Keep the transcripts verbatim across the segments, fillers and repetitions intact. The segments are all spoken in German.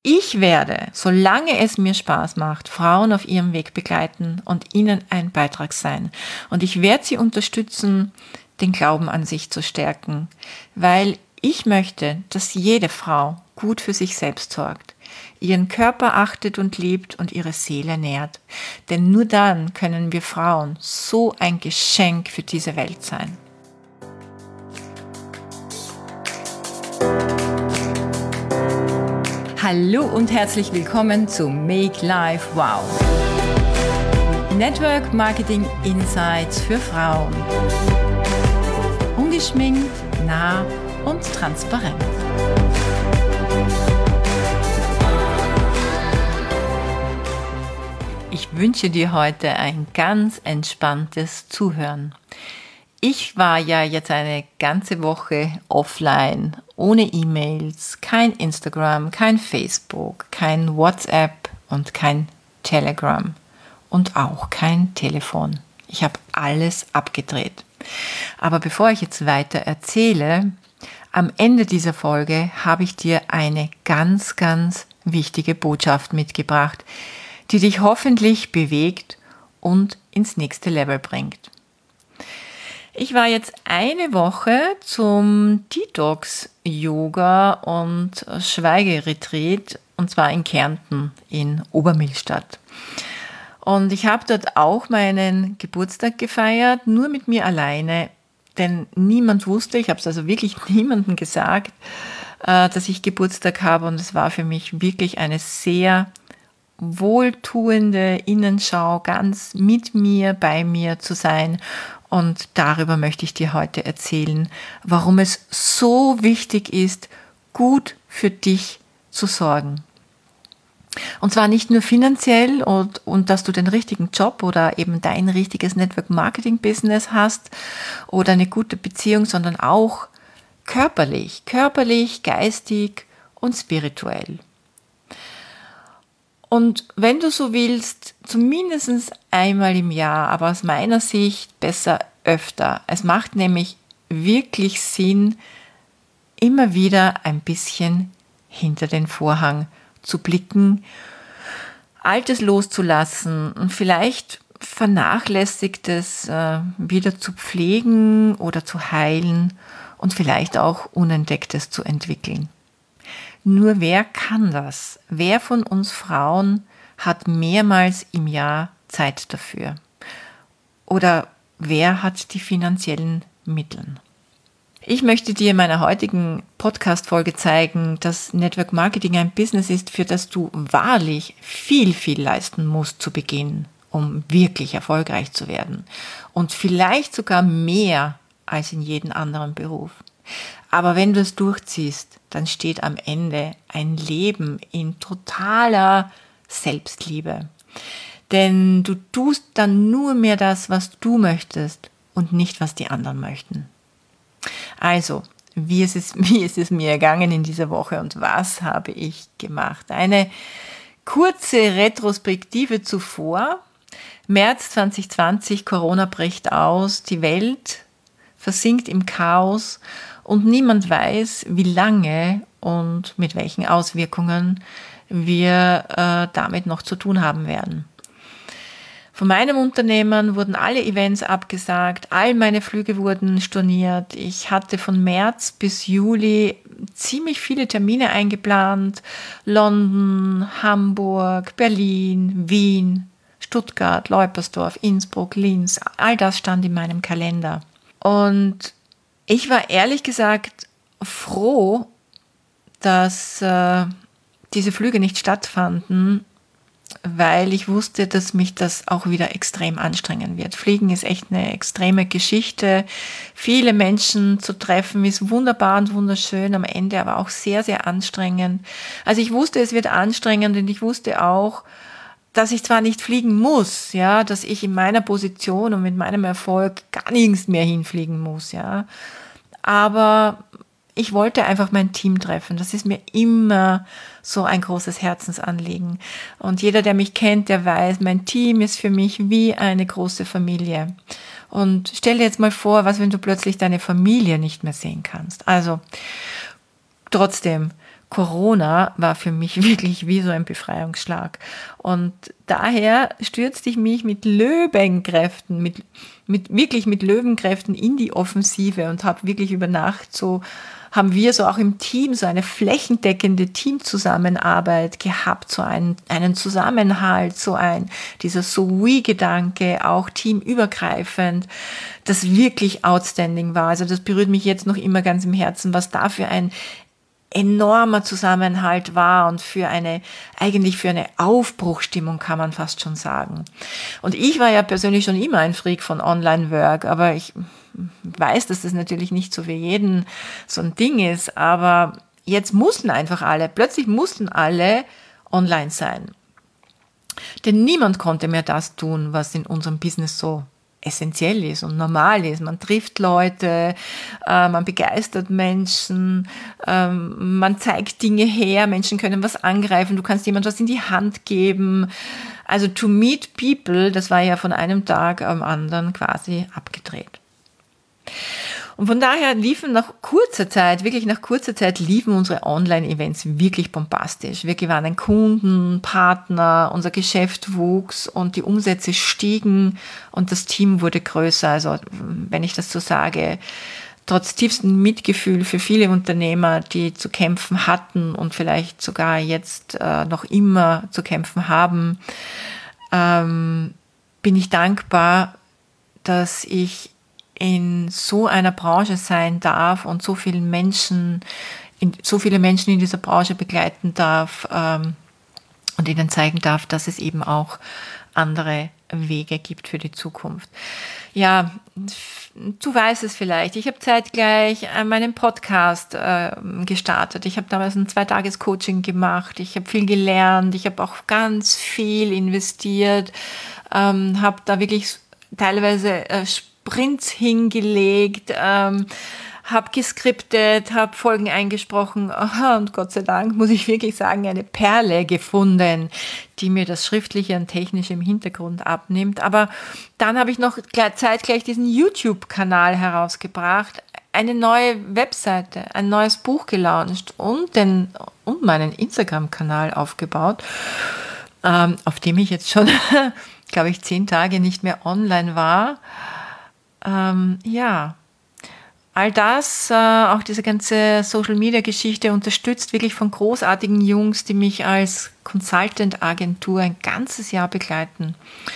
Ich werde, solange es mir Spaß macht, Frauen auf ihrem Weg begleiten und ihnen ein Beitrag sein. Und ich werde sie unterstützen, den Glauben an sich zu stärken, weil ich möchte, dass jede Frau gut für sich selbst sorgt, ihren Körper achtet und liebt und ihre Seele nährt. Denn nur dann können wir Frauen so ein Geschenk für diese Welt sein. Hallo und herzlich willkommen zu Make Life Wow. Network Marketing Insights für Frauen. Ungeschminkt, nah und transparent. Ich wünsche dir heute ein ganz entspanntes Zuhören. Ich war ja jetzt eine ganze Woche offline, ohne E-Mails, kein Instagram, kein Facebook, kein WhatsApp und kein Telegram und auch kein Telefon. Ich habe alles abgedreht. Aber bevor ich jetzt weiter erzähle, am Ende dieser Folge habe ich dir eine ganz, ganz wichtige Botschaft mitgebracht, die dich hoffentlich bewegt und ins nächste Level bringt. Ich war jetzt eine Woche zum Detox-Yoga und Schweigeretreat und zwar in Kärnten in Obermillstadt. Und ich habe dort auch meinen Geburtstag gefeiert, nur mit mir alleine, denn niemand wusste, ich habe es also wirklich niemandem gesagt, dass ich Geburtstag habe und es war für mich wirklich eine sehr wohltuende Innenschau, ganz mit mir, bei mir zu sein. Und darüber möchte ich dir heute erzählen, warum es so wichtig ist, gut für dich zu sorgen. Und zwar nicht nur finanziell und, und dass du den richtigen Job oder eben dein richtiges Network-Marketing-Business hast oder eine gute Beziehung, sondern auch körperlich, körperlich, geistig und spirituell. Und wenn du so willst, zumindest einmal im Jahr, aber aus meiner Sicht besser öfter. Es macht nämlich wirklich Sinn, immer wieder ein bisschen hinter den Vorhang zu blicken, Altes loszulassen und vielleicht Vernachlässigtes äh, wieder zu pflegen oder zu heilen und vielleicht auch Unentdecktes zu entwickeln. Nur wer kann das? Wer von uns Frauen hat mehrmals im Jahr Zeit dafür? Oder wer hat die finanziellen Mittel? Ich möchte dir in meiner heutigen Podcast-Folge zeigen, dass Network Marketing ein Business ist, für das du wahrlich viel, viel leisten musst zu Beginn, um wirklich erfolgreich zu werden. Und vielleicht sogar mehr als in jedem anderen Beruf. Aber wenn du es durchziehst, dann steht am Ende ein Leben in totaler Selbstliebe. Denn du tust dann nur mehr das, was du möchtest und nicht, was die anderen möchten. Also, wie ist es, wie ist es mir ergangen in dieser Woche und was habe ich gemacht? Eine kurze Retrospektive zuvor. März zwanzig zwanzig, Corona bricht aus, die Welt versinkt im Chaos und niemand weiß, wie lange und mit welchen Auswirkungen wir äh, damit noch zu tun haben werden. Von meinem Unternehmen wurden alle Events abgesagt, all meine Flüge wurden storniert. Ich hatte von März bis Juli ziemlich viele Termine eingeplant. London, Hamburg, Berlin, Wien, Stuttgart, Leupersdorf, Innsbruck, Linz, all das stand in meinem Kalender. Und ich war ehrlich gesagt froh, dass äh, diese Flüge nicht stattfanden, weil ich wusste, dass mich das auch wieder extrem anstrengen wird. Fliegen ist echt eine extreme Geschichte. Viele Menschen zu treffen ist wunderbar und wunderschön, am Ende aber auch sehr, sehr anstrengend. Also ich wusste, es wird anstrengend und ich wusste auch, dass ich zwar nicht fliegen muss, ja, dass ich in meiner Position und mit meinem Erfolg gar nirgends mehr hinfliegen muss, ja. Aber ich wollte einfach mein Team treffen. Das ist mir immer so ein großes Herzensanliegen. Und jeder, der mich kennt, der weiß, mein Team ist für mich wie eine große Familie. Und stell dir jetzt mal vor, was, wenn du plötzlich deine Familie nicht mehr sehen kannst. Also trotzdem, Corona war für mich wirklich wie so ein Befreiungsschlag. Und daher stürzte ich mich mit Löwenkräften, mit, mit, wirklich mit Löwenkräften in die Offensive und habe wirklich über Nacht so, haben wir so auch im Team so eine flächendeckende Teamzusammenarbeit gehabt, so einen, einen Zusammenhalt, so ein, dieser So-We-Gedanke, auch teamübergreifend, das wirklich outstanding war. Also das berührt mich jetzt noch immer ganz im Herzen, was da für ein enormer Zusammenhalt war und für eine, eigentlich für eine Aufbruchstimmung kann man fast schon sagen. Und ich war ja persönlich schon immer ein Freak von Online-Work, aber ich weiß, dass das natürlich nicht so für jeden so ein Ding ist, aber jetzt mussten einfach alle, plötzlich mussten alle online sein. Denn niemand konnte mehr das tun, was in unserem Business so essentiell ist und normal ist. Man trifft Leute, äh, man begeistert Menschen, ähm, man zeigt Dinge her, Menschen können was angreifen, du kannst jemand was in die Hand geben. Also to meet people, das war ja von einem Tag am anderen quasi abgedreht. Und von daher liefen nach kurzer Zeit, wirklich nach kurzer Zeit, liefen unsere Online-Events wirklich bombastisch. Wir gewannen Kunden, Partner, unser Geschäft wuchs und die Umsätze stiegen und das Team wurde größer. Also wenn ich das so sage, trotz tiefstem Mitgefühl für viele Unternehmer, die zu kämpfen hatten und vielleicht sogar jetzt äh, noch immer zu kämpfen haben, ähm, bin ich dankbar, dass ich in so einer Branche sein darf und so vielen Menschen, in, so viele Menschen in dieser Branche begleiten darf ähm, und ihnen zeigen darf, dass es eben auch andere Wege gibt für die Zukunft. Ja, du weißt es vielleicht. Ich habe zeitgleich meinen Podcast äh, gestartet. Ich habe damals ein Zweitages-Coaching gemacht. Ich habe viel gelernt. Ich habe auch ganz viel investiert. Ähm, habe da wirklich teilweise äh, Sprints hingelegt, ähm, habe geskriptet, habe Folgen eingesprochen. Aha, und Gott sei Dank, muss ich wirklich sagen, eine Perle gefunden, die mir das Schriftliche und Technische im Hintergrund abnimmt. Aber dann habe ich noch zeitgleich diesen YouTube-Kanal herausgebracht, eine neue Webseite, ein neues Buch gelauncht und, den, und meinen Instagram-Kanal aufgebaut, ähm, auf dem ich jetzt schon, glaube ich, zehn Tage nicht mehr online war. Ähm, ja, all das, äh, auch diese ganze Social-Media-Geschichte unterstützt wirklich von großartigen Jungs, die mich als Consultant-Agentur ein ganzes Jahr begleiten.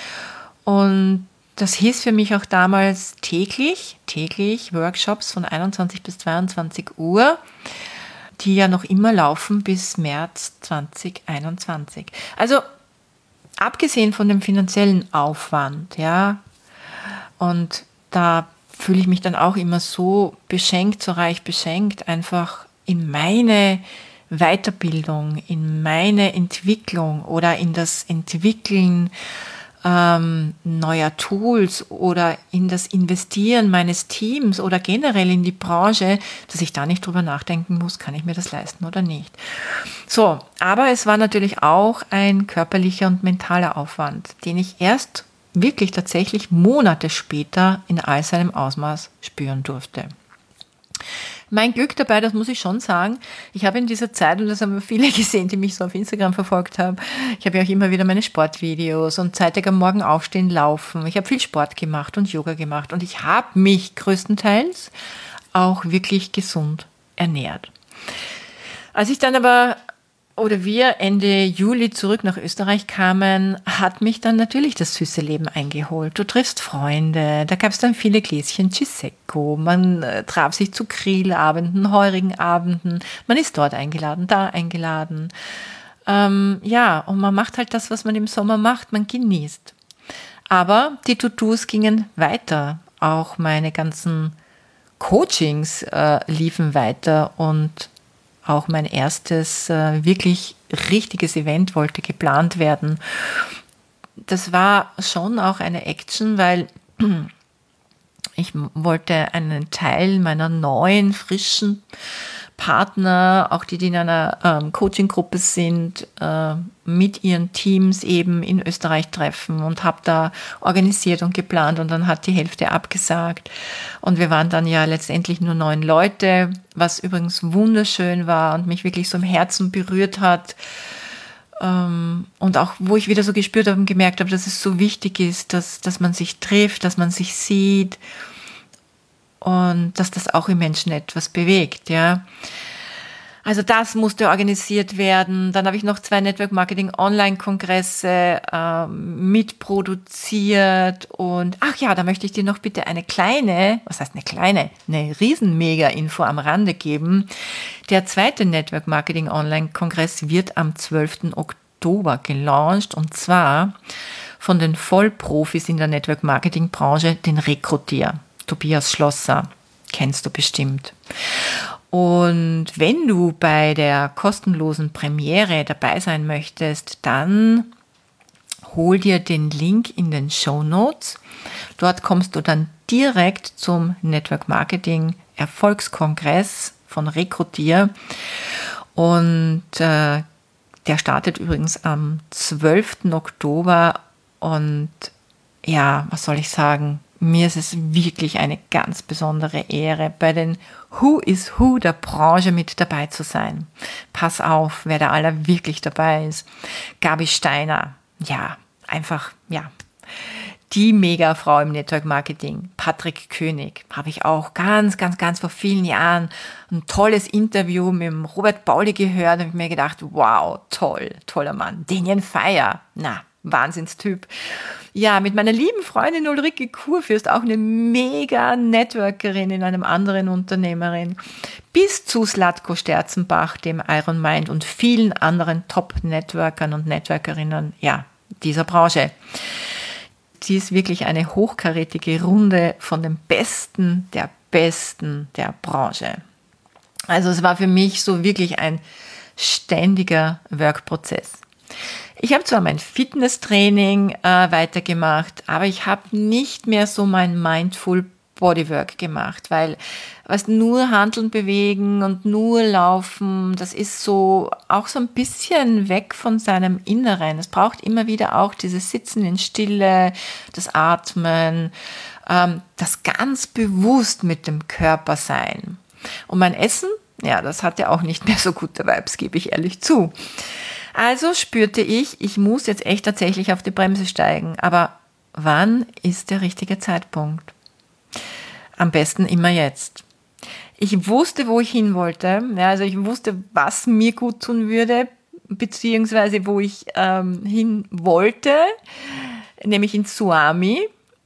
Und das hieß für mich auch damals täglich, täglich Workshops von einundzwanzig bis zweiundzwanzig Uhr, die ja noch immer laufen bis März zwanzig einundzwanzig. Also abgesehen von dem finanziellen Aufwand, ja, und da fühle ich mich dann auch immer so beschenkt, so reich beschenkt, einfach in meine Weiterbildung, in meine Entwicklung oder in das Entwickeln ähm, neuer Tools oder in das Investieren meines Teams oder generell in die Branche, dass ich da nicht drüber nachdenken muss, kann ich mir das leisten oder nicht. So, aber es war natürlich auch ein körperlicher und mentaler Aufwand, den ich erst wirklich tatsächlich Monate später in all seinem Ausmaß spüren durfte. Mein Glück dabei, das muss ich schon sagen, ich habe in dieser Zeit, und das haben viele gesehen, die mich so auf Instagram verfolgt haben, ich habe ja auch immer wieder meine Sportvideos und zeitig am Morgen aufstehen, laufen. Ich habe viel Sport gemacht und Yoga gemacht und ich habe mich größtenteils auch wirklich gesund ernährt. Als ich dann aber oder wir Ende Juli zurück nach Österreich kamen, hat mich dann natürlich das süße Leben eingeholt. Du triffst Freunde, da gab es dann viele Gläschen Prosecco, man äh, traf sich zu Grillabenden, heurigen Abenden, man ist dort eingeladen, da eingeladen. Ähm, ja, und man macht halt das, was man im Sommer macht, man genießt. Aber die To-Dos gingen weiter, auch meine ganzen Coachings äh, liefen weiter und auch mein erstes äh, wirklich richtiges Event wollte geplant werden. Das war schon auch eine Action, weil ich wollte einen Teil meiner neuen, frischen Partner, auch die, die in einer ähm, Coaching-Gruppe sind, äh, mit ihren Teams eben in Österreich treffen und habe da organisiert und geplant und dann hat die Hälfte abgesagt. Und wir waren dann ja letztendlich nur neun Leute, was übrigens wunderschön war und mich wirklich so im Herzen berührt hat. Ähm, und auch, wo ich wieder so gespürt habe und gemerkt habe, dass es so wichtig ist, dass, dass man sich trifft, dass man sich sieht, und dass das auch im Menschen etwas bewegt, ja. Also das musste organisiert werden. Dann habe ich noch zwei Network Marketing Online-Kongresse äh, mitproduziert. Und ach ja, da möchte ich dir noch bitte eine kleine, was heißt eine kleine, eine riesen Mega-Info am Rande geben. Der zweite Network Marketing Online-Kongress wird am zwölften Oktober gelauncht, und zwar von den Vollprofis in der Network Marketing Branche, den Rekrutier. Tobias Schlosser, kennst du bestimmt. Und wenn du bei der kostenlosen Premiere dabei sein möchtest, dann hol dir den Link in den Shownotes. Dort kommst du dann direkt zum Network Marketing Erfolgskongress von Rekrutier. Und äh, der startet übrigens am zwölften Oktober. Und ja, was soll ich sagen? Mir ist es wirklich eine ganz besondere Ehre, bei den Who is Who der Branche mit dabei zu sein. Pass auf, wer da aller wirklich dabei ist. Gabi Steiner, ja, einfach, ja, die Megafrau im Network Marketing. Patrick König, habe ich auch ganz, ganz, ganz vor vielen Jahren ein tolles Interview mit dem Robert Pauli gehört und habe ich mir gedacht, wow, toll, toller Mann. Daniel Feier, na, Wahnsinnstyp. Ja, mit meiner lieben Freundin Ulrike Kurfürst, auch eine mega Networkerin in einem anderen Unternehmerin, bis zu Slatko Sterzenbach, dem Iron Mind und vielen anderen Top-Networkern und Networkerinnen, ja, dieser Branche. Sie ist wirklich eine hochkarätige Runde von den Besten der Besten der Branche. Also es war für mich so wirklich ein ständiger Workprozess. Ich habe zwar mein Fitnesstraining äh, weitergemacht, aber ich habe nicht mehr so mein Mindful Bodywork gemacht, weil was nur Hanteln bewegen und nur laufen, das ist so auch so ein bisschen weg von seinem Inneren. Es braucht immer wieder auch dieses Sitzen in Stille, das Atmen, ähm, das ganz bewusst mit dem Körper sein. Und mein Essen, ja, das hatte auch nicht mehr so gute Vibes, gebe ich ehrlich zu. Also spürte ich, ich muss jetzt echt tatsächlich auf die Bremse steigen. Aber wann ist der richtige Zeitpunkt? Am besten immer jetzt. Ich wusste, wo ich hin wollte. Ja, also ich wusste, was mir gut tun würde, beziehungsweise wo ich ähm, hin wollte, nämlich in Suami.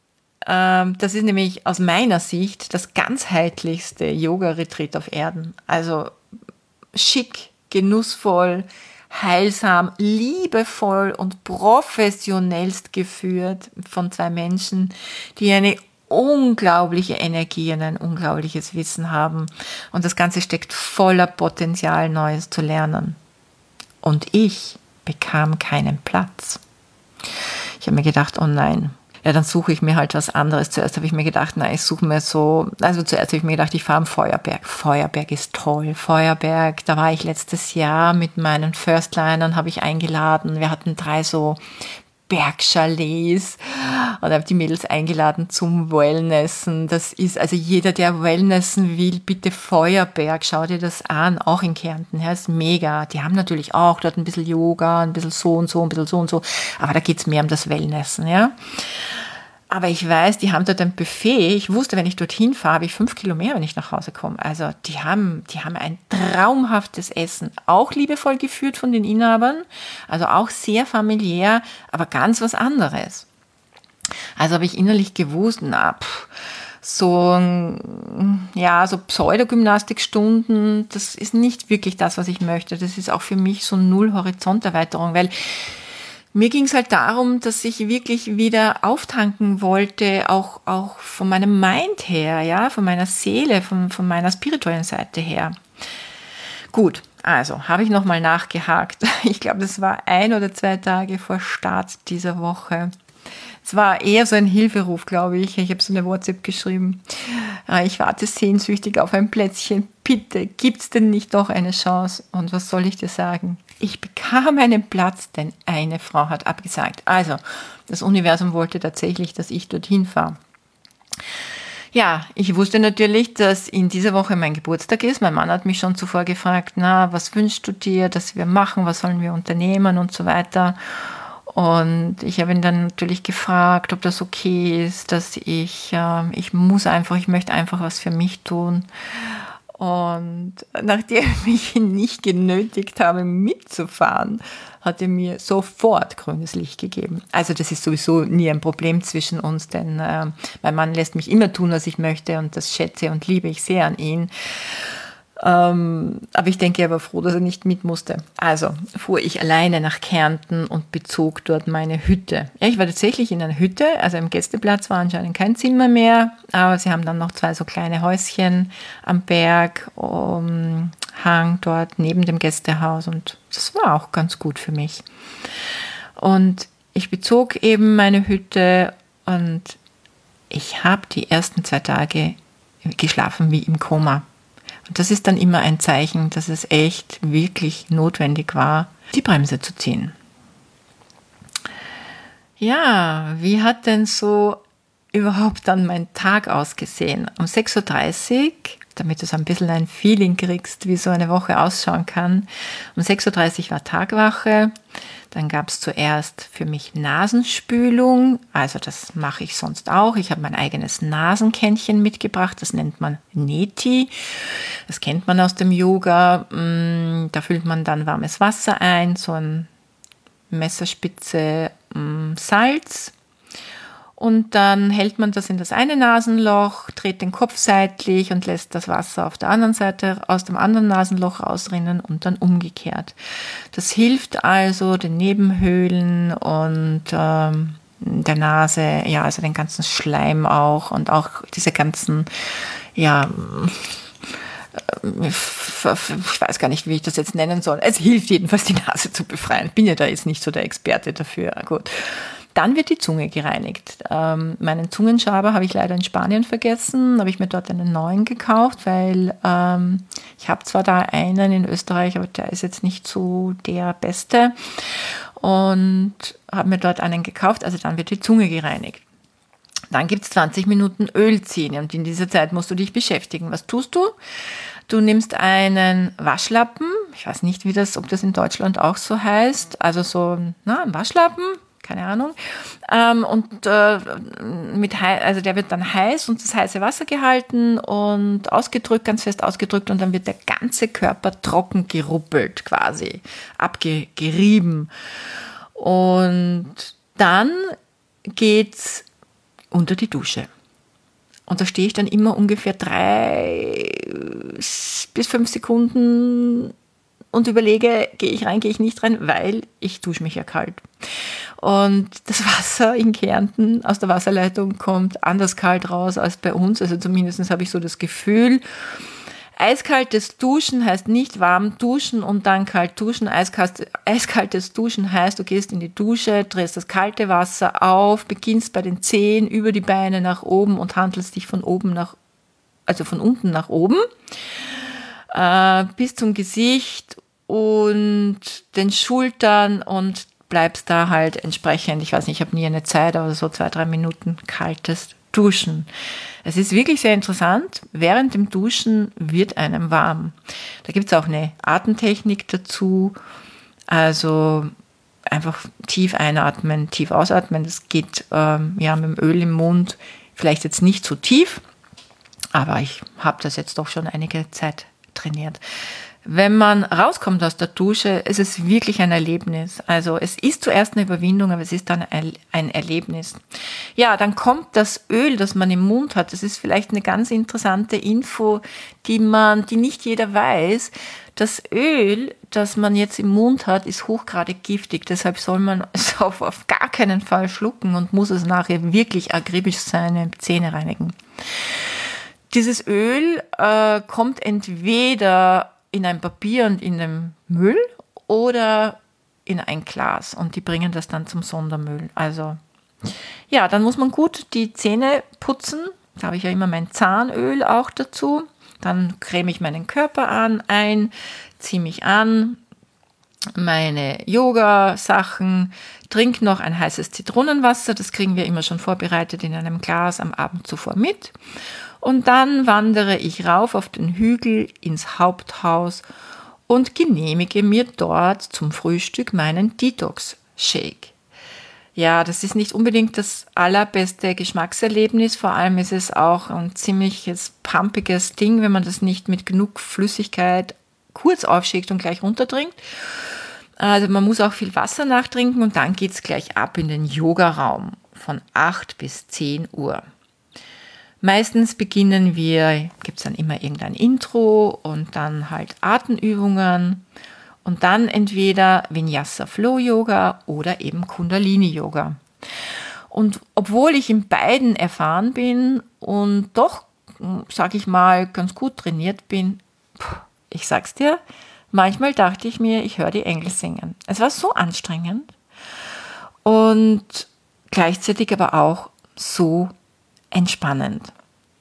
Ähm, das ist nämlich aus meiner Sicht das ganzheitlichste Yoga-Retreat auf Erden. Also schick, genussvoll, heilsam, liebevoll und professionellst geführt von zwei Menschen, die eine unglaubliche Energie und ein unglaubliches Wissen haben. Und das Ganze steckt voller Potenzial, Neues zu lernen. Und ich bekam keinen Platz. Ich habe mir gedacht, oh nein, ja, dann suche ich mir halt was anderes. Zuerst habe ich mir gedacht, na, ich suche mir so, also zuerst habe ich mir gedacht, ich fahre am Feuerberg. Feuerberg ist toll. Feuerberg, da war ich letztes Jahr mit meinen Firstlinern, habe ich eingeladen. Wir hatten drei so Bergchalets und habe die Mädels eingeladen zum Wellnessen. Das ist, also jeder, der Wellnessen will, bitte Feuerberg, schau dir das an, auch in Kärnten, ja, ist mega. Die haben natürlich auch dort ein bisschen Yoga, ein bisschen so und so, ein bisschen so und so, aber da geht's mehr um das Wellnessen, ja. Aber ich weiß, die haben dort ein Buffet. Ich wusste, wenn ich dorthin fahre, habe ich fünf Kilo mehr, wenn ich nach Hause komme. Also die haben, die haben ein traumhaftes Essen. Auch liebevoll geführt von den Inhabern. Also auch sehr familiär, aber ganz was anderes. Also habe ich innerlich gewusst, na, pff, so, ja, so Pseudogymnastikstunden, das ist nicht wirklich das, was ich möchte. Das ist auch für mich so null Horizonterweiterung, weil mir ging es halt darum, dass ich wirklich wieder auftanken wollte, auch, auch von meinem Mind her, ja, von meiner Seele, von, von meiner spirituellen Seite her. Gut, also habe ich nochmal nachgehakt. Ich glaube, das war ein oder zwei Tage vor Start dieser Woche. Es war eher so ein Hilferuf, glaube ich. Ich habe so eine WhatsApp geschrieben. Ich warte sehnsüchtig auf ein Plätzchen. Bitte, gibt's denn nicht doch eine Chance? Und was soll ich dir sagen? Ich bekam einen Platz, denn eine Frau hat abgesagt. Also, das Universum wollte tatsächlich, dass ich dorthin fahre. Ja, ich wusste natürlich, dass in dieser Woche mein Geburtstag ist. Mein Mann hat mich schon zuvor gefragt, na, was wünschst du dir, dass wir machen, was sollen wir unternehmen und so weiter. Und ich habe ihn dann natürlich gefragt, ob das okay ist, dass ich, äh, ich muss einfach, ich möchte einfach was für mich tun. Und nachdem ich ihn nicht genötigt habe, mitzufahren, hat er mir sofort grünes Licht gegeben. Also das ist sowieso nie ein Problem zwischen uns, denn äh, mein Mann lässt mich immer tun, was ich möchte und das schätze und liebe ich sehr an ihn. Ähm, aber ich denke, er war froh, dass er nicht mit musste. Also fuhr ich alleine nach Kärnten und bezog dort meine Hütte. Ja, ich war tatsächlich in einer Hütte, also im Gästeplatz war anscheinend kein Zimmer mehr, aber sie haben dann noch zwei so kleine Häuschen am Berg, um, Hang dort neben dem Gästehaus und das war auch ganz gut für mich. Und ich bezog eben meine Hütte und ich habe die ersten zwei Tage geschlafen wie im Koma. Und das ist dann immer ein Zeichen, dass es echt wirklich notwendig war, die Bremse zu ziehen. Ja, wie hat denn so überhaupt dann mein Tag ausgesehen? Um sechs Uhr dreißig, damit du so ein bisschen ein Feeling kriegst, wie so eine Woche ausschauen kann. Um sechs Uhr dreißig war Tagwache. Dann gab es zuerst für mich Nasenspülung, also das mache ich sonst auch. Ich habe mein eigenes Nasenkännchen mitgebracht, das nennt man Neti. Das kennt man aus dem Yoga. Da füllt man dann warmes Wasser ein, so eine Messerspitze Salz. Und dann hält man das in das eine Nasenloch, dreht den Kopf seitlich und lässt das Wasser auf der anderen Seite aus dem anderen Nasenloch rausrinnen und dann umgekehrt. Das hilft also den Nebenhöhlen und ähm, der Nase, ja, also den ganzen Schleim auch und auch diese ganzen, ja, ich weiß gar nicht, wie ich das jetzt nennen soll. Es hilft jedenfalls, die Nase zu befreien. Bin ja da jetzt nicht so der Experte dafür. Gut. Dann wird die Zunge gereinigt. Ähm, meinen Zungenschaber habe ich leider in Spanien vergessen, habe ich mir dort einen neuen gekauft, weil ähm, ich habe zwar da einen in Österreich, aber der ist jetzt nicht so der beste und habe mir dort einen gekauft, also dann wird die Zunge gereinigt. Dann gibt es zwanzig Minuten Öl ziehen und in dieser Zeit musst du dich beschäftigen. Was tust du? Du nimmst einen Waschlappen, ich weiß nicht, wie das, ob das in Deutschland auch so heißt, also so na, ein Waschlappen, keine Ahnung. Ähm, und äh, mit hei- also der wird dann heiß und das heiße Wasser gehalten und ausgedrückt, ganz fest ausgedrückt und dann wird der ganze Körper trocken geruppelt quasi, abgerieben. Und dann geht's unter die Dusche. Und da stehe ich dann immer ungefähr drei bis fünf Sekunden und überlege, gehe ich rein, gehe ich nicht rein, weil ich dusche mich ja kalt. Und das Wasser in Kärnten aus der Wasserleitung kommt anders kalt raus als bei uns. Also zumindest habe ich so das Gefühl. Eiskaltes Duschen heißt nicht warm duschen und dann kalt duschen. Eiskalt, eiskaltes Duschen heißt, du gehst in die Dusche, drehst das kalte Wasser auf, beginnst bei den Zehen über die Beine nach oben und handelst dich von oben nach, also von unten nach oben, äh, bis zum Gesicht und den Schultern und bleibst da halt entsprechend, ich weiß nicht, ich habe nie eine Zeit, aber so zwei, drei Minuten kaltes Duschen. Es ist wirklich sehr interessant. Während dem Duschen wird einem warm. Da gibt es auch eine Atemtechnik dazu. Also einfach tief einatmen, tief ausatmen. Das geht ähm, ja mit dem Öl im Mund vielleicht jetzt nicht so tief, aber ich habe das jetzt doch schon einige Zeit trainiert. Wenn man rauskommt aus der Dusche, ist es wirklich ein Erlebnis. Also es ist zuerst eine Überwindung, aber es ist dann ein Erlebnis. Ja, dann kommt das Öl, das man im Mund hat. Das ist vielleicht eine ganz interessante Info, die man, die nicht jeder weiß. Das Öl, das man jetzt im Mund hat, ist hochgradig giftig. Deshalb soll man es auf, auf gar keinen Fall schlucken und muss es nachher wirklich akribisch seine Zähne reinigen. Dieses Öl äh, kommt entweder in ein Papier und in den Müll oder in ein Glas und die bringen das dann zum Sondermüll. Also Ja, dann muss man gut die Zähne putzen. Da habe ich ja immer mein Zahnöl auch dazu. Dann creme ich meinen Körper an, ein, ziehe mich an, meine Yoga-Sachen, trinke noch ein heißes Zitronenwasser. Das kriegen wir immer schon vorbereitet in einem Glas am Abend zuvor mit. Und dann wandere ich rauf auf den Hügel ins Haupthaus und genehmige mir dort zum Frühstück meinen Detox-Shake. Ja, das ist nicht unbedingt das allerbeste Geschmackserlebnis. Vor allem ist es auch ein ziemliches pumpiges Ding, wenn man das nicht mit genug Flüssigkeit kurz aufschickt und gleich runtertrinkt. Also man muss auch viel Wasser nachtrinken und dann geht's gleich ab in den Yogaraum von acht bis zehn Uhr. Meistens beginnen wir, gibt's dann immer irgendein Intro und dann halt Atemübungen. Und dann entweder Vinyasa Flow Yoga oder eben Kundalini Yoga. Und obwohl ich in beiden erfahren bin und doch, sag ich mal, ganz gut trainiert bin, ich sag's dir, manchmal dachte ich mir, ich höre die Engel singen. Es war so anstrengend und gleichzeitig aber auch so entspannend.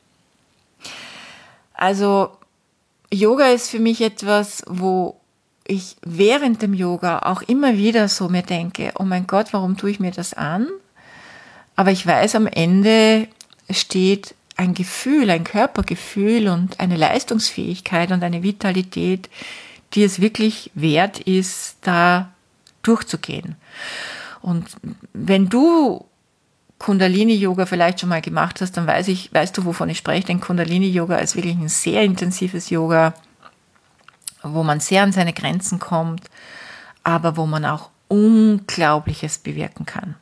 Also Yoga ist für mich etwas, wo ich während dem Yoga auch immer wieder so mir denke, oh mein Gott, warum tue ich mir das an? Aber ich weiß, am Ende steht ein Gefühl, ein Körpergefühl und eine Leistungsfähigkeit und eine Vitalität, die es wirklich wert ist, da durchzugehen. Und wenn du Kundalini-Yoga vielleicht schon mal gemacht hast, dann weiß ich, weißt du, wovon ich spreche, denn Kundalini-Yoga ist wirklich ein sehr intensives Yoga, wo man sehr an seine Grenzen kommt, aber wo man auch Unglaubliches bewirken kann.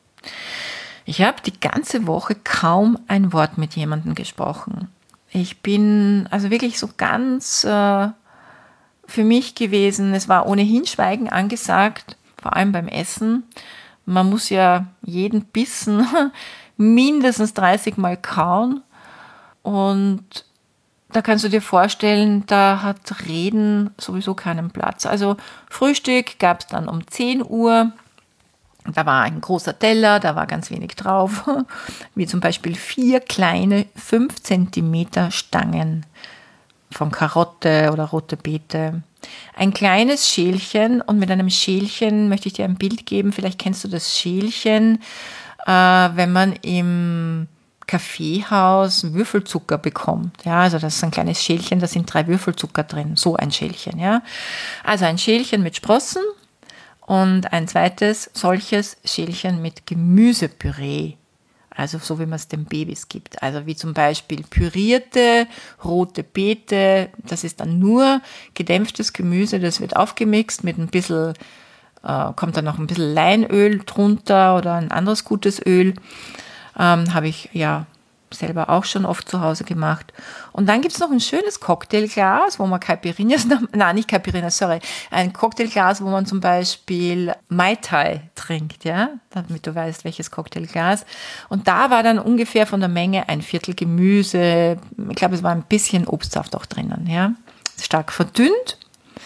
Ich habe die ganze Woche kaum ein Wort mit jemandem gesprochen. Ich bin also wirklich so ganz äh, für mich gewesen. Es war ohnehin Schweigen angesagt, vor allem beim Essen. Man muss ja jeden Bissen mindestens dreißig Mal kauen und da kannst du dir vorstellen, da hat Reden sowieso keinen Platz. Also Frühstück gab es dann um zehn Uhr. Da war ein großer Teller, da war ganz wenig drauf. Wie zum Beispiel vier kleine fünf Zentimeter Stangen von Karotte oder rote Beete. Ein kleines Schälchen und mit einem Schälchen möchte ich dir ein Bild geben. Vielleicht kennst du das Schälchen, äh, wenn man im Kaffeehaus Würfelzucker bekommt. Ja, also das ist ein kleines Schälchen, da sind drei Würfelzucker drin. So ein Schälchen, ja. Also ein Schälchen mit Sprossen und ein zweites solches Schälchen mit Gemüsepüree. Also so, wie man es den Babys gibt. Also wie zum Beispiel pürierte rote Beete. Das ist dann nur gedämpftes Gemüse. Das wird aufgemixt mit ein bisschen, äh, kommt dann noch ein bisschen Leinöl drunter oder ein anderes gutes Öl. Ähm, habe ich ja selber auch schon oft zu Hause gemacht. Und dann gibt es noch ein schönes Cocktailglas, wo man Caipirinhas, nein, nicht Caipirinhas, sorry, ein Cocktailglas, wo man zum Beispiel Mai Tai trinkt, ja, damit du weißt, welches Cocktailglas. Und da war dann ungefähr von der Menge ein Viertel Gemüse, ich glaube, es war ein bisschen Obstsaft auch drinnen, ja, stark verdünnt.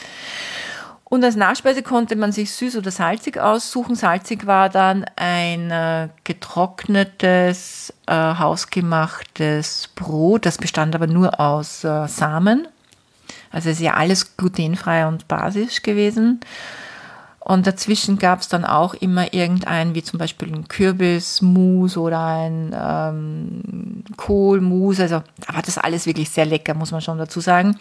Und als Nachspeise konnte man sich süß oder salzig aussuchen. Salzig war dann ein äh, getrocknetes, äh, hausgemachtes Brot. Das bestand aber nur aus äh, Samen. Also es ist ja alles glutenfrei und basisch gewesen. Und dazwischen gab es dann auch immer irgendein, wie zum Beispiel ein Kürbismus oder ein ähm, Kohlmus. Also da war das alles wirklich sehr lecker, muss man schon dazu sagen.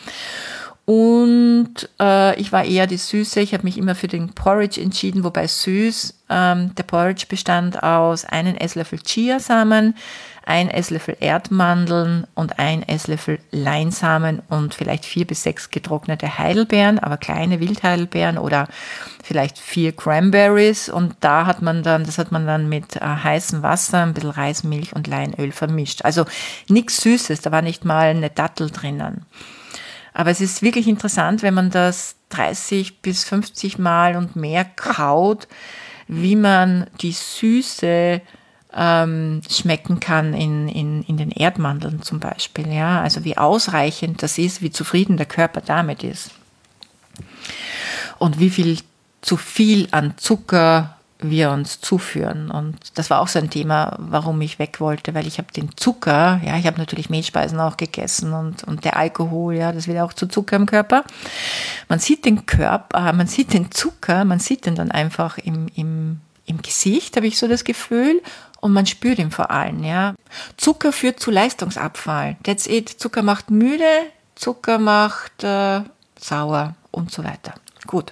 Und äh, ich war eher die Süße. Ich habe mich immer für den Porridge entschieden, wobei süß. Ähm, der Porridge bestand aus einem Esslöffel Chiasamen, ein Esslöffel Erdmandeln und ein Esslöffel Leinsamen und vielleicht vier bis sechs getrocknete Heidelbeeren, aber kleine Wildheidelbeeren oder vielleicht vier Cranberries. Und da hat man dann, das hat man dann mit äh, heißem Wasser, ein bisschen Reismilch und Leinöl vermischt. Also nichts Süßes, da war nicht mal eine Dattel drinnen. Aber es ist wirklich interessant, wenn man das dreißig bis fünfzig Mal und mehr kaut, wie man die Süße ähm, schmecken kann in, in, in den Erdmandeln zum Beispiel. Ja? Also wie ausreichend das ist, wie zufrieden der Körper damit ist. Und wie viel zu viel an Zucker wir uns zuführen. Und das war auch so ein Thema, warum ich weg wollte, weil ich habe den Zucker, ja, ich habe natürlich Mehlspeisen auch gegessen und, und der Alkohol, ja, das wird auch zu Zucker im Körper. Man sieht den Körper, man sieht den Zucker, man sieht den dann einfach im, im, im Gesicht, habe ich so das Gefühl, und man spürt ihn vor allem, ja. Zucker führt zu Leistungsabfall. That's it. Zucker macht müde, Zucker macht äh, sauer und so weiter. Gut.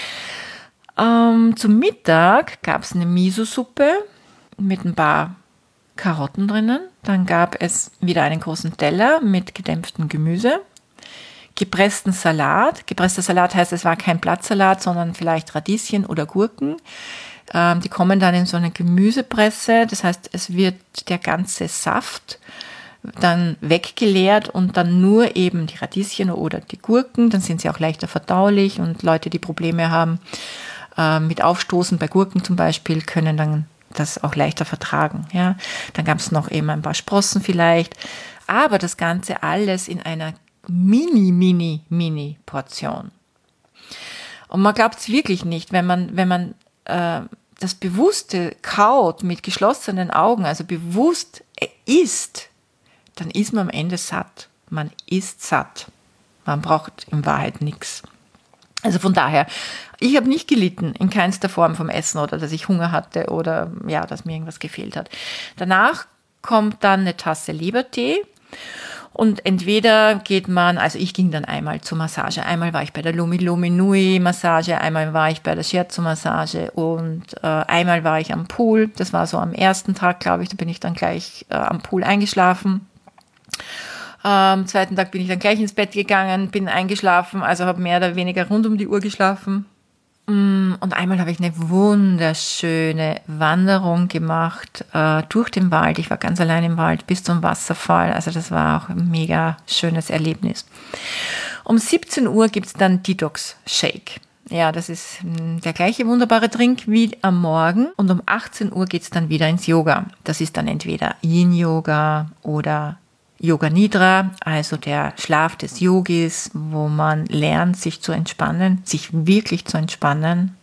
Ähm, zum Mittag gab es eine Miso-Suppe mit ein paar Karotten drinnen. Dann gab es wieder einen großen Teller mit gedämpftem Gemüse, gepressten Salat. Gepresster Salat heißt, es war kein Blattsalat, sondern vielleicht Radieschen oder Gurken. Ähm, die kommen dann in so eine Gemüsepresse. Das heißt, es wird der ganze Saft dann weggeleert und dann nur eben die Radieschen oder die Gurken. Dann sind sie auch leichter verdaulich und Leute, die Probleme haben mit Aufstoßen bei Gurken zum Beispiel, können dann das auch leichter vertragen. Ja. Dann gab es noch eben ein paar Sprossen vielleicht, aber das Ganze alles in einer mini, mini, mini Portion. Und man glaubt es wirklich nicht, wenn man, wenn man äh, das Bewusste kaut mit geschlossenen Augen, also bewusst isst, dann ist man am Ende satt. Man ist satt. Man braucht in Wahrheit nichts. Also von daher, ich habe nicht gelitten in keinster Form vom Essen oder dass ich Hunger hatte oder ja, dass mir irgendwas gefehlt hat. Danach kommt dann eine Tasse Lebertee und entweder geht man, also ich ging dann einmal zur Massage. Einmal war ich bei der Lumi Lumi Nui Massage, einmal war ich bei der Shiatsu Massage und äh, einmal war ich am Pool. Das war so am ersten Tag, glaube ich, da bin ich dann gleich äh, am Pool eingeschlafen. Am zweiten Tag bin ich dann gleich ins Bett gegangen, bin eingeschlafen, also habe mehr oder weniger rund um die Uhr geschlafen. Und einmal habe ich eine wunderschöne Wanderung gemacht äh, durch den Wald. Ich war ganz allein im Wald bis zum Wasserfall. Also das war auch ein mega schönes Erlebnis. Um siebzehn Uhr gibt es dann Detox Shake. Ja, das ist mh, der gleiche wunderbare Trink wie am Morgen. Und um achtzehn Uhr geht es dann wieder ins Yoga. Das ist dann entweder Yin-Yoga oder Yoga Nidra, also der Schlaf des Yogis, wo man lernt, sich zu entspannen, sich wirklich zu entspannen.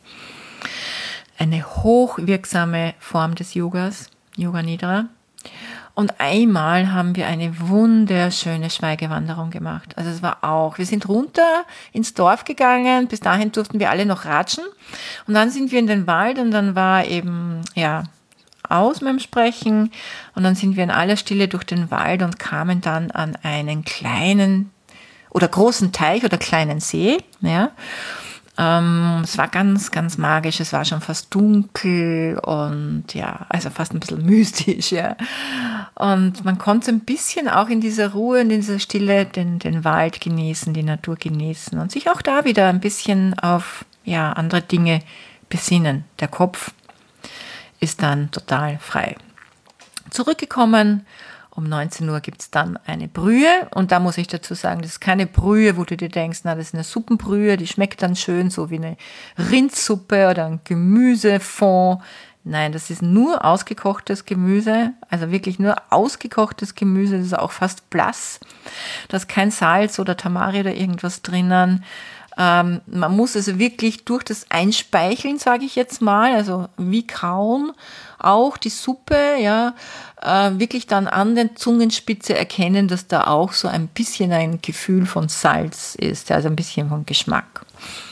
Eine hochwirksame Form des Yogas, Yoga Nidra. Und einmal haben wir eine wunderschöne Schweigewanderung gemacht. Also es war auch, wir sind runter ins Dorf gegangen, bis dahin durften wir alle noch ratschen. Und dann sind wir in den Wald und dann war eben, ja, aus mit dem Sprechen und dann sind wir in aller Stille durch den Wald und kamen dann an einen kleinen oder großen Teich oder kleinen See. Ja. Ähm, es war ganz, ganz magisch, es war schon fast dunkel und ja, also fast ein bisschen mystisch. Ja. Und man konnte ein bisschen auch in dieser Ruhe, in dieser Stille den, den Wald genießen, die Natur genießen und sich auch da wieder ein bisschen auf ja, andere Dinge besinnen. Der Kopf ist dann total frei. Zurückgekommen, um neunzehn Uhr gibt es dann eine Brühe und da muss ich dazu sagen, das ist keine Brühe, wo du dir denkst, na, das ist eine Suppenbrühe, die schmeckt dann schön so wie eine Rindsuppe oder ein Gemüsefond. Nein, das ist nur ausgekochtes Gemüse, also wirklich nur ausgekochtes Gemüse, das ist auch fast blass. Da ist kein Salz oder Tamari oder irgendwas drinnen. Ähm, man muss also wirklich durch das Einspeicheln, sage ich jetzt mal, also wie kauen, auch die Suppe, ja, äh, wirklich dann an der Zungenspitze erkennen, dass da auch so ein bisschen ein Gefühl von Salz ist, also ein bisschen von Geschmack.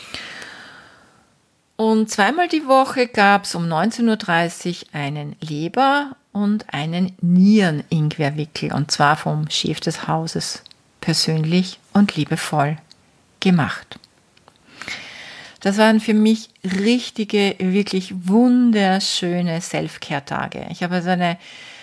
Und zweimal die Woche gab es um neunzehn Uhr dreißig einen Leber- und einen Nieren-Ingwerwickel, und zwar vom Chef des Hauses persönlich und liebevoll gemacht. Das waren für mich richtige, wirklich wunderschöne Self-Care-Tage. Ich habe also eine,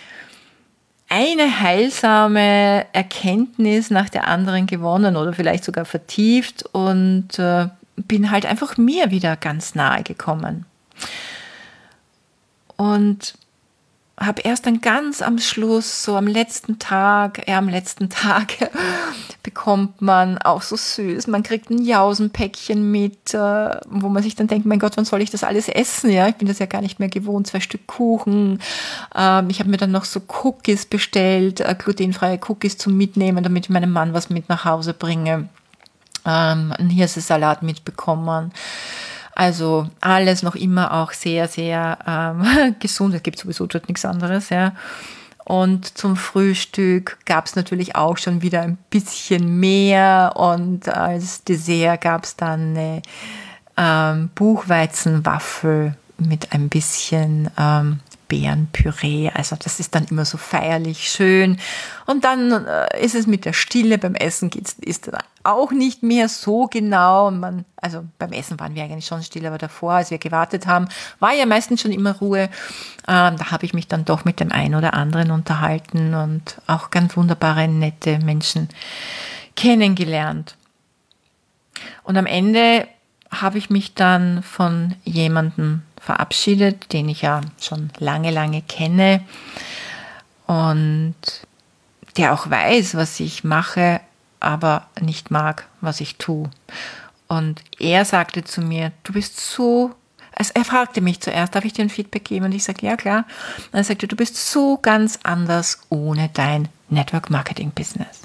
eine heilsame Erkenntnis nach der anderen gewonnen oder vielleicht sogar vertieft und äh, bin halt einfach mir wieder ganz nahe gekommen. Und habe erst dann ganz am Schluss, so am letzten Tag, ja am letzten Tag bekommt man auch so süß, man kriegt ein Jausenpäckchen mit, äh, wo man sich dann denkt, mein Gott, wann soll ich das alles essen? Ja, ich bin das ja gar nicht mehr gewohnt, zwei Stück Kuchen. Ähm, ich habe mir dann noch so Cookies bestellt, äh, glutenfreie Cookies zum Mitnehmen, damit ich meinem Mann was mit nach Hause bringe. Ähm, einen Hirsesalat mitbekommen. Also alles noch immer auch sehr, sehr ähm, gesund. Es gibt sowieso dort nichts anderes, ja. Und zum Frühstück gab es natürlich auch schon wieder ein bisschen mehr. Und als Dessert gab es dann eine ähm, Buchweizenwaffel mit ein bisschen ähm, Beerenpüree. Also das ist dann immer so feierlich schön. Und dann äh, ist es mit der Stille. Beim Essen geht's, ist dann auch nicht mehr so genau. Man, also beim Essen waren wir eigentlich schon still, aber davor, als wir gewartet haben, war ja meistens schon immer Ruhe. Ähm, da habe ich mich dann doch mit dem einen oder anderen unterhalten und auch ganz wunderbare, nette Menschen kennengelernt. Und am Ende habe ich mich dann von jemandem verabschiedet, den ich ja schon lange, lange kenne und der auch weiß, was ich mache, aber nicht mag, was ich tue. Und er sagte zu mir, du bist so, also er fragte mich zuerst, darf ich dir ein Feedback geben? Und ich sagte, ja klar. Und er sagte, du bist so ganz anders ohne dein Network Marketing Business.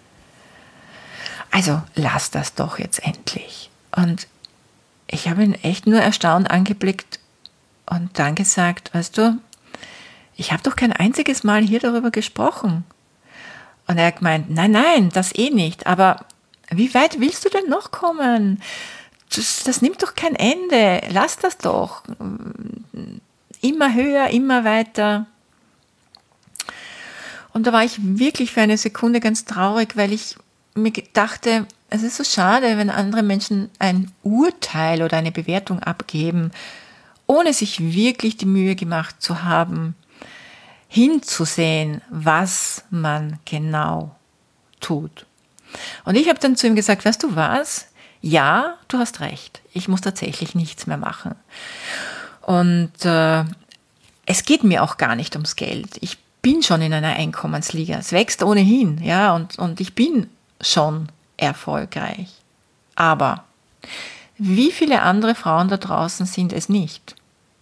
Also lass das doch jetzt endlich. Und ich habe ihn echt nur erstaunt angeblickt und dann gesagt, weißt du, ich habe doch kein einziges Mal hier darüber gesprochen. Und er hat gemeint, nein, nein, das eh nicht. Aber wie weit willst du denn noch kommen? Das, das nimmt doch kein Ende. Lass das doch. Immer höher, immer weiter. Und da war ich wirklich für eine Sekunde ganz traurig, weil ich mir dachte, es ist so schade, wenn andere Menschen ein Urteil oder eine Bewertung abgeben, ohne sich wirklich die Mühe gemacht zu haben, hinzusehen, was man genau tut. Und ich habe dann zu ihm gesagt, weißt du was? Ja, du hast recht. Ich muss tatsächlich nichts mehr machen. Und äh, es geht mir auch gar nicht ums Geld. Ich bin schon in einer Einkommensliga. Es wächst ohnehin, ja, und, und ich bin schon erfolgreich. Aber wie viele andere Frauen da draußen sind es nicht?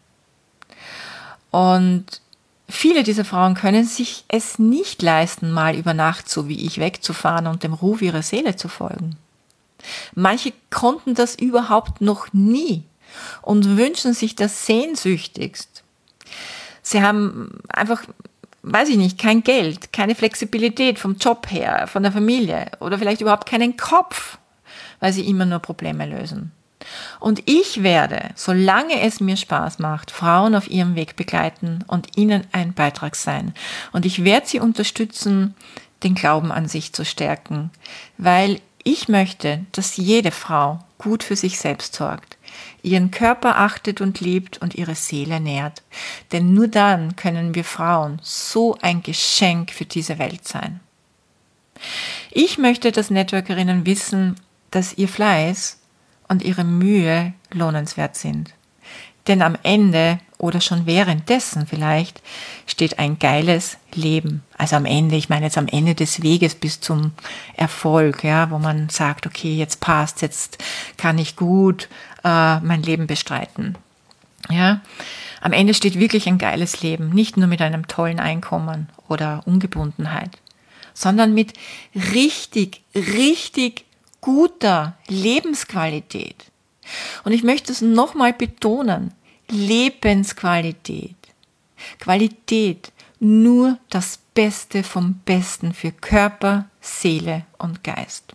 Und viele dieser Frauen können sich es nicht leisten, mal über Nacht so wie ich wegzufahren und dem Ruf ihrer Seele zu folgen. Manche konnten das überhaupt noch nie und wünschen sich das sehnsüchtigst. Sie haben einfach, weiß ich nicht, kein Geld, keine Flexibilität vom Job her, von der Familie oder vielleicht überhaupt keinen Kopf, weil sie immer nur Probleme lösen. Und ich werde, solange es mir Spaß macht, Frauen auf ihrem Weg begleiten und ihnen ein Beitrag sein. Und ich werde sie unterstützen, den Glauben an sich zu stärken, weil ich möchte, dass jede Frau gut für sich selbst sorgt, ihren Körper achtet und liebt und ihre Seele nährt. Denn nur dann können wir Frauen so ein Geschenk für diese Welt sein. Ich möchte, dass Networkerinnen wissen, dass ihr Fleiß und ihre Mühe lohnenswert sind. Denn am Ende oder schon währenddessen vielleicht steht ein geiles Leben. Also am Ende, ich meine jetzt am Ende des Weges bis zum Erfolg, ja, wo man sagt, okay, jetzt passt, jetzt kann ich gut äh, mein Leben bestreiten. Ja, am Ende steht wirklich ein geiles Leben, nicht nur mit einem tollen Einkommen oder Ungebundenheit, sondern mit richtig, richtig guter Lebensqualität. Und ich möchte es nochmal betonen, Lebensqualität. Qualität, nur das Beste vom Besten für Körper, Seele und Geist.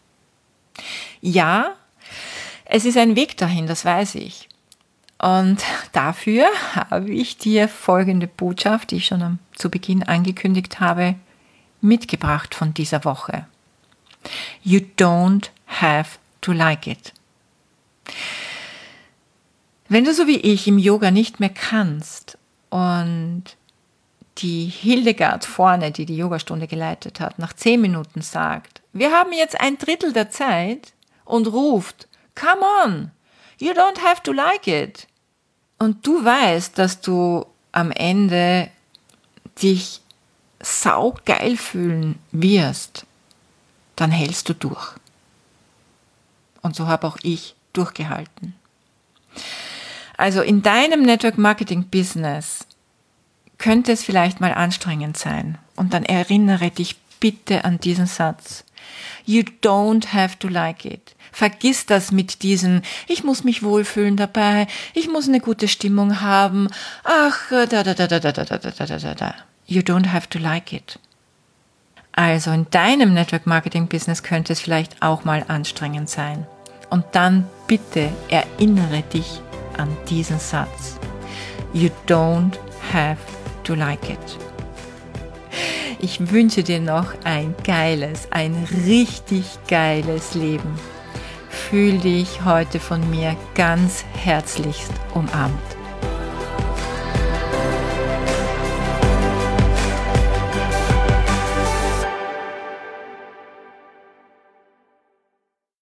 Ja, es ist ein Weg dahin, das weiß ich. Und dafür habe ich dir folgende Botschaft, die ich schon am, zu Beginn angekündigt habe, mitgebracht von dieser Woche. You don't have to like it. Wenn du so wie ich im Yoga nicht mehr kannst und die Hildegard vorne, die die Yogastunde geleitet hat, nach zehn Minuten sagt, wir haben jetzt ein Drittel der Zeit und ruft, come on, you don't have to like it. Und du weißt, dass du am Ende dich saugeil fühlen wirst, dann hältst du durch. Und so habe auch ich durchgehalten. Also in deinem Network Marketing Business könnte es vielleicht mal anstrengend sein. Und dann erinnere dich bitte an diesen Satz. You don't have to like it. Vergiss das mit diesen, ich muss mich wohlfühlen dabei, ich muss eine gute Stimmung haben, ach, da, da, da, da, da, da, da, da, da, da. You don't have to like it. Also in deinem Network Marketing Business könnte es vielleicht auch mal anstrengend sein. Und dann bitte erinnere dich an diesen Satz. You don't have to like it. Ich wünsche dir noch ein geiles, ein richtig geiles Leben. Fühl dich heute von mir ganz herzlichst umarmt.